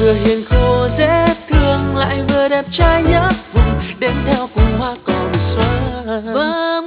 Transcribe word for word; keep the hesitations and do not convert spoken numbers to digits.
vừa hiền khô dễ thương lại vừa đẹp trai nhất vùng, đến theo cùng hoa cỏ xóa.